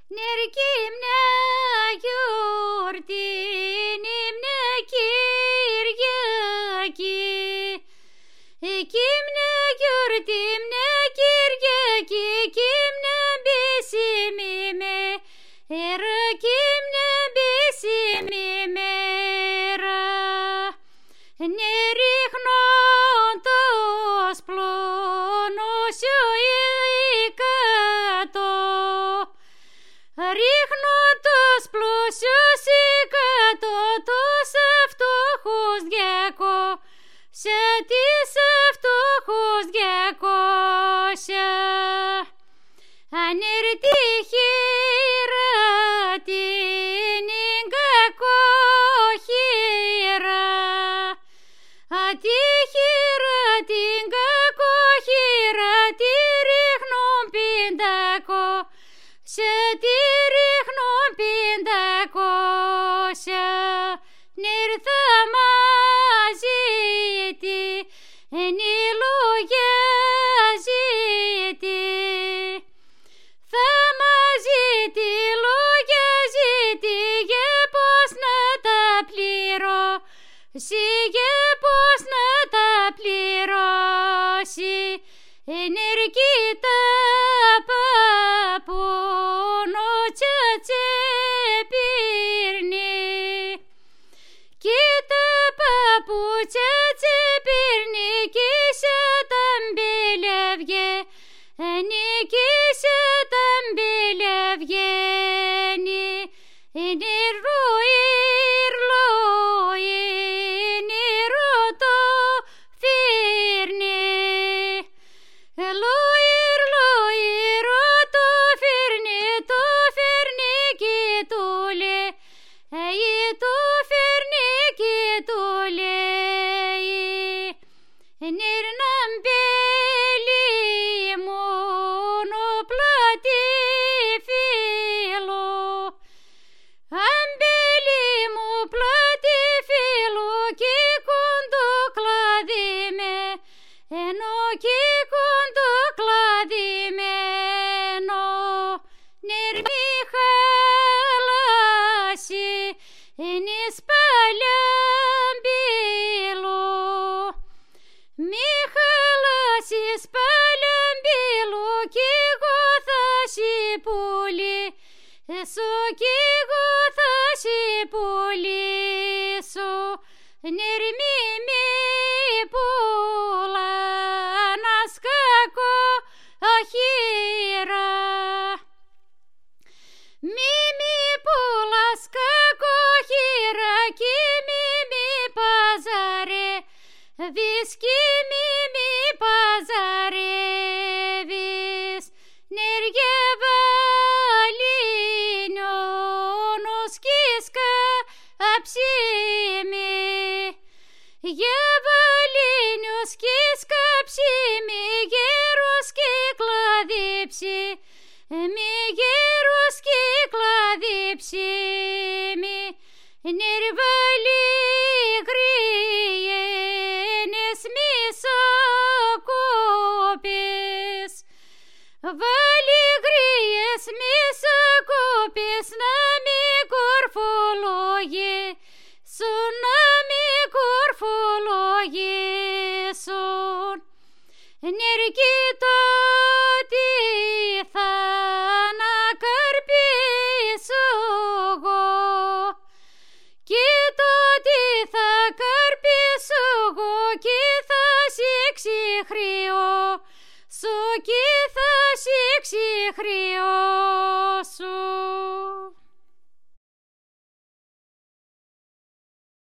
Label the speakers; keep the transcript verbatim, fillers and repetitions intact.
Speaker 1: Νερκίμνα γιορτή, νύμνα Κυριακή. Κίμνα γιορτή, μνα Κυριακή, κίμνα μπίσιμη μέρα, κίμνα μπίσιμη μέρα. Νερίχνον το σπλώνωσιο εκατό, ρίχνω τους πλούσιους εκατό, τους φτωχούς διακόσια, τις φτωχούς διακόσια. Αν έρθει χείρα την κακοχείρα, τη χείρα την κακοχείρα, τη ρίχνουν πεντακόσια, τη ρίχνουν πεντακόσια. Νερθά μαζί τη, ενή λογιάζει. Θα μαζί τη λογιάζει, για πώς να τα πληρώσει, για πώς να τα πληρώσει. Ενεργεί τα παπόνο τσάτσε πύρνη, και τα παπούτσια τσεπύρνη, και σε τα μπέλια βγαίνει, και σε τα μπέλια βγαίνει. Νερό ήρλο, νερό το φύρνει, λοήρ, λοήρ το φύρνει, το φύρνει και το λέει, το φύρνει και το λέει. Νερναμ μπέλι μόνο πλάτη φίλο, αμπέλι μου πλάτη φίλο, και κοντό κλάδι με, ενώ και κοντό κλάδι μένο. Νερ μη χαλάσει, είναι σπαλιάμπήλο, μη χαλάσει σπαλιάμπήλο, κι εγώ θα σε πουλήσω, κι εγώ θα σε πουλήσω. Νερ μη μη πουλά να σκάκω αχύρα, μη μη πουλά σκάκω αχύρα, κι μη μη παζαρεύεις, κι μη μη παζαρεύεις. Νερ γεβαλίνιος κι σκαψίμι, γεβαλίνιος κι σκαψίμι, γέρος και κλαδίψι, μη γέρος και κλαδίψιμι. Νερ βαλιγριένες μη σακόπες, βαλιγριές μη σακόπες, να μη κορφολογήσουν, να μη κορφολογήσουν. Νερ κοίτα τι θα να καρπίσω εγώ, κοίτα τι θα καρπίσω εγώ, και θα σε ξεχρεώσω, και θα σε ξεχρεώσω.